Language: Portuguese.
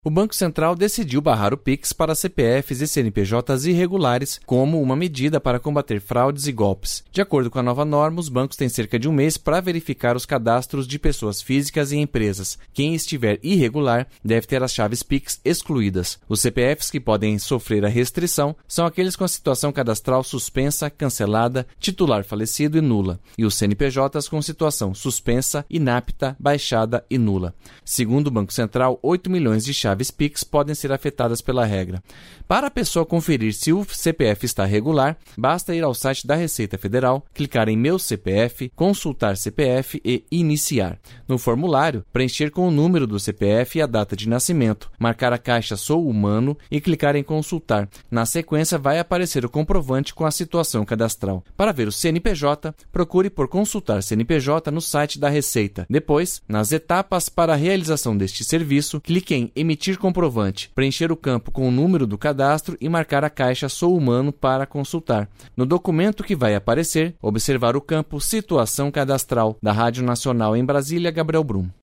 O Banco Central decidiu barrar o Pix para CPFs e CNPJs irregulares como uma medida para combater fraudes e golpes. De acordo com a nova norma, os bancos têm cerca de um mês para verificar os cadastros de pessoas físicas e empresas. Quem estiver irregular deve ter as chaves Pix excluídas. Os CPFs que podem sofrer a restrição são aqueles com a situação cadastral suspensa, cancelada, titular falecido e nula, e os CNPJs com situação suspensa, inapta, baixada e nula. Segundo o Banco Central, 8 milhões de chaves Pix podem ser afetadas pela regra. Para a pessoa conferir se o CPF está regular, basta ir ao site da Receita Federal, clicar em Meu CPF, consultar CPF e Iniciar. No formulário, preencher com o número do CPF e a data de nascimento, marcar a caixa Sou Humano e clicar em Consultar. Na sequência, vai aparecer o comprovante com a situação cadastral. Para ver o CNPJ, procure por Consultar CNPJ no site da Receita. Depois, nas etapas para a realização deste serviço, clique em Emitir comprovante, preencher o campo com o número do cadastro e marcar a caixa Sou Humano para consultar. No documento que vai aparecer, observar o campo Situação Cadastral. Da Rádio Nacional em Brasília, Gabriel Brum.